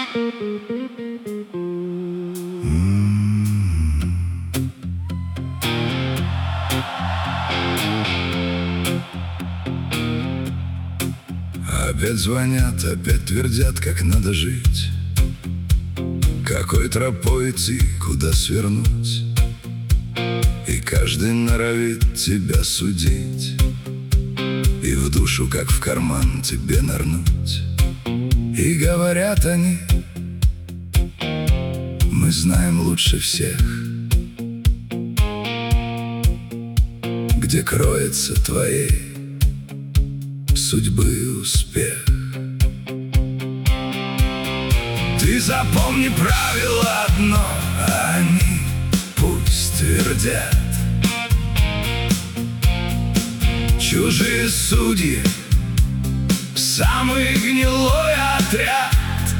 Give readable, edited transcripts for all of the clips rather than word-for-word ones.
Опять звонят, опять твердят, как надо жить, какой тропой идти, куда свернуть. И каждый норовит тебя судить, и в душу, как в карман, тебе нырнуть. И говорят они: мы знаем лучше всех, где кроется твоей судьбы успех. Ты запомни правило одно, они пусть твердят. Чужие судьи — самый гнилой отряд.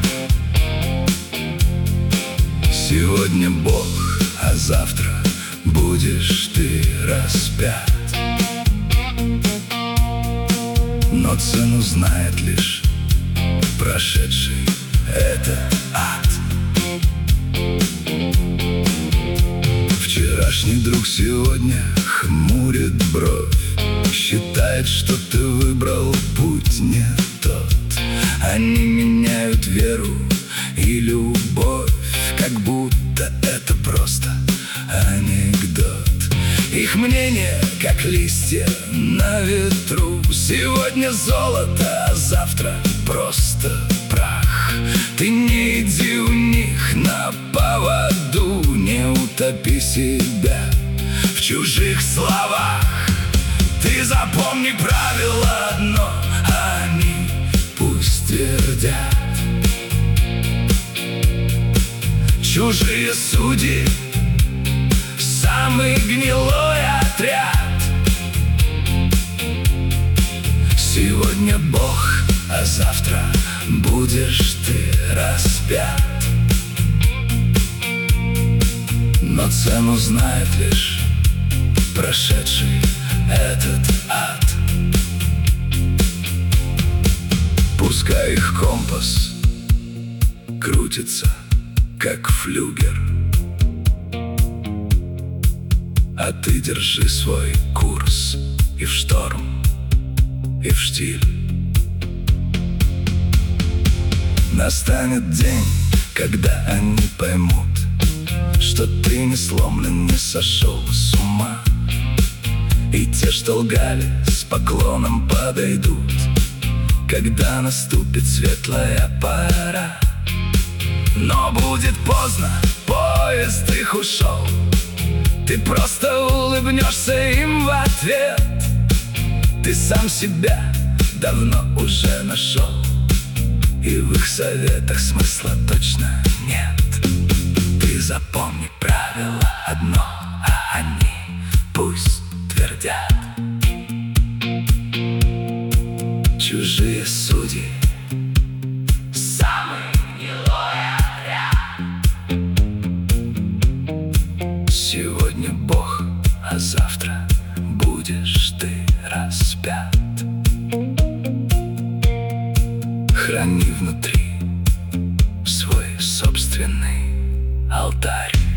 Сегодня Бог, а завтра будешь ты распят. Но цену знает лишь прошедший этот ад. Вчерашний друг сегодня хмурит бровь, считает, что ты выбрал путь не тот. Они меняют веру и любовь, как будто это просто анекдот. Их мнение, как листья на ветру. Сегодня золото, а завтра просто прах. Ты не иди у них на поводу, не утопи себя в чужих словах. Ты запомни правило одно, они пусть твердят. Чужие судьи — самый гнилой отряд. Сегодня Бог, а завтра будешь ты распят. Но цену знает лишь прошедший этот ад. Пускай их компас крутится, как флюгер, а ты держи свой курс и в шторм, и в штиль. Настанет день, когда они поймут, что ты не сломлен, не сошел с ума. И те, что лгали, с поклоном подойдут, когда наступит светлая пора. Но будет поздно, поезд их ушел. Ты просто улыбнешься им в ответ. Ты сам себя давно уже нашел, и в их советах смысла точно нет. Ты запомни правило одно, а они пусть твердят. Чужие судьи — самый гнилой отряд. Сегодня Бог, а завтра будешь ты распят. Храни внутри свой собственный алтарь.